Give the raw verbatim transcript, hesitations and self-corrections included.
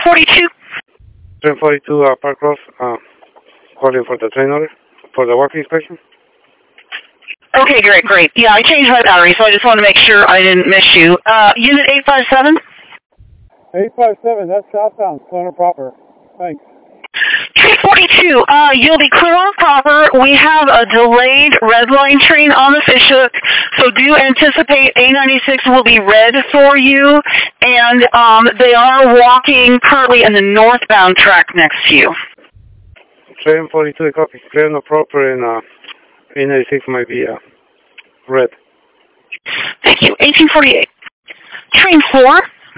forty-two. Train forty-two, uh, Park Cross, uh, calling for the train order for the work inspection. Okay, great, great. Yeah, I changed my battery, so I just want to make sure I didn't miss you. Uh, unit eight five seven? eight five seven, that's southbound, Center proper. Thanks. Train forty-two, uh, you'll be clear on proper. We have a delayed red line train on the Fishhook, so do anticipate A ninety-six will be red for you, and um, they are walking currently in the northbound track next to you. Train forty-two, copy. Clear on proper, and uh, A ninety-six might be uh, red. Thank you. eighteen forty-eight. Train four.